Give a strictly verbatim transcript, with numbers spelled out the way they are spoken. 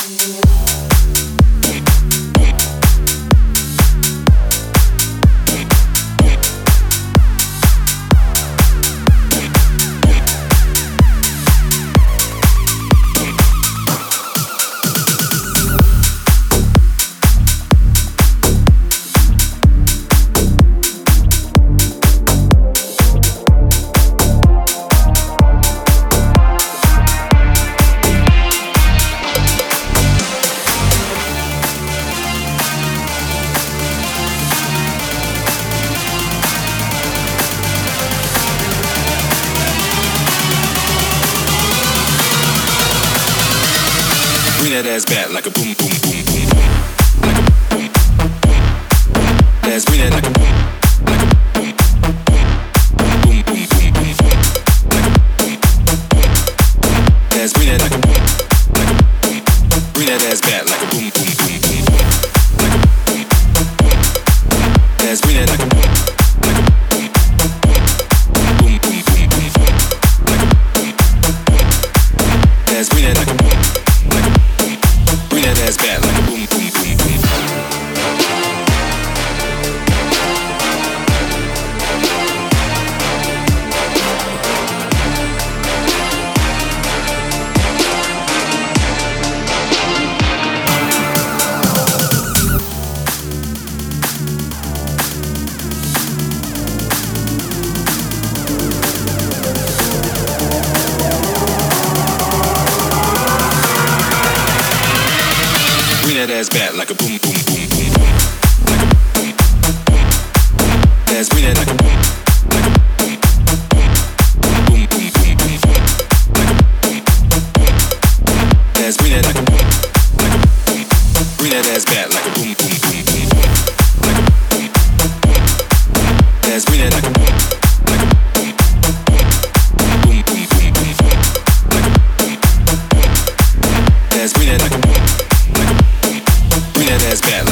Bring that ass back like a boom, boom, boom, boom, boom. Like a boom, boom. Let's bring that like a boom, like a boom, boom, boom, boom, boom, boom, boom. Like a boom, boom. Let's bring that like a boom, like a boom. Bring that ass back like a boom, boom, boom, boom, boom. Like a boom, boom. Let's bring that like a boom, like a boom, boom, boom, boom, boom, boom. Like a boom, boom. Let's bring that like a boom. Bring that ass back like a boom, boom, boom, boom. Bring that ass back like a boom, boom, boom, boom, boom. Like a boom, boom. Let's bring that like a boom, like a boom, boom, boom, boom, boom, boom, boom. Like a boom, boom. Let's bring that like a boom, like a boom. Bring that ass back like a boom, boom, boom, boom, boom. Like a boom, boom. Let's bring that like a boom, like a boom, boom, boom, boom, boom, boom. Like a boom, boom. Let's bring that like a boom. Bring that ass back.